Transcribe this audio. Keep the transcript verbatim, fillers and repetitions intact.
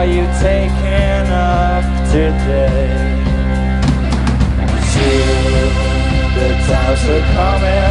you taking off today? Soon the times are coming